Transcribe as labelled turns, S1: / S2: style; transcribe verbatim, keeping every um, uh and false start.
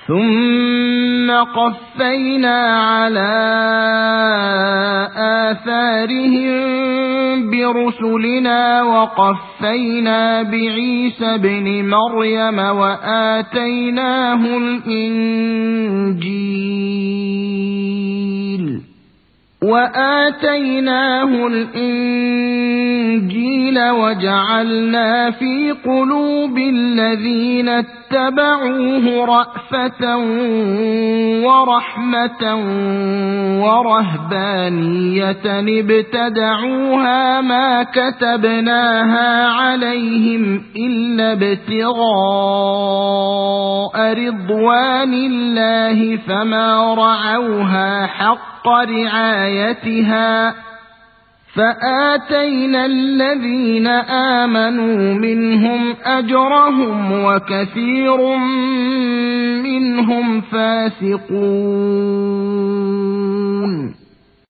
S1: ثم قفينا على آثارهم برسلنا وقفينا بعيسى ابن مريم وآتيناه الإنجيل وآتيناه الإنجيل وجعلنا في قلوب الذين اتبعوه رأفة ورحمة ورهبانية ابتدعوها ما كتبناها عليهم إلا ابتغاء رضوان الله فما رعوها حق رعايتها فآتينا الذين آمنوا منهم أجرهم وكثير منهم فاسقون